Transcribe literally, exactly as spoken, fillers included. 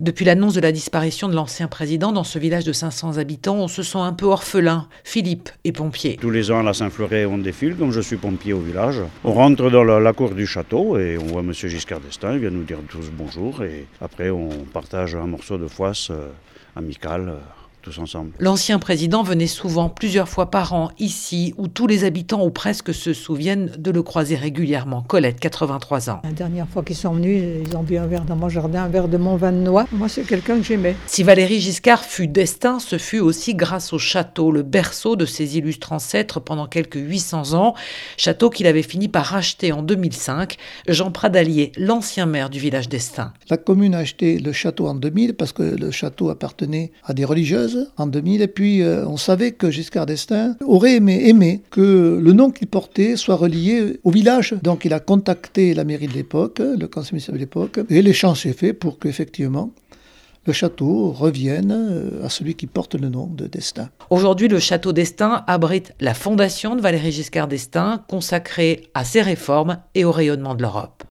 Depuis l'annonce de la disparition de l'ancien président dans ce village de cinq cents habitants, on se sent un peu orphelin. Philippe est pompier. Tous les ans à la Saint-Fleuret, on défile, comme je suis pompier au village. On rentre dans la, la cour du château et on voit monsieur Giscard d'Estaing, il vient nous dire tous bonjour et après on partage un morceau de foisse euh, amical. Euh, tous ensemble. L'ancien président venait souvent, plusieurs fois par an, ici, où tous les habitants ou presque se souviennent de le croiser régulièrement. Colette, quatre-vingt-trois ans. La dernière fois qu'ils sont venus, ils ont bu un verre dans mon jardin, un verre de mon vin de noix. Moi, c'est quelqu'un que j'aimais. Si Valéry Giscard fut d'Estaing, ce fut aussi grâce au château, le berceau de ses illustres ancêtres pendant quelques huit cents ans. Château qu'il avait fini par racheter en deux mille cinq. Jean Pradalier, l'ancien maire du village d'Estaing. La commune a acheté le château en deux mille parce que le château appartenait à des religieuses en deux mille, et puis euh, on savait que Giscard d'Estaing aurait aimé, aimé que le nom qu'il portait soit relié au village. Donc il a contacté la mairie de l'époque, le conseil municipal de l'époque, et l'échange s'est fait pour qu'effectivement le château revienne à celui qui porte le nom de d'Estaing. Aujourd'hui, le château d'Estaing abrite la fondation de Valéry Giscard d'Estaing, consacrée à ses réformes et au rayonnement de l'Europe.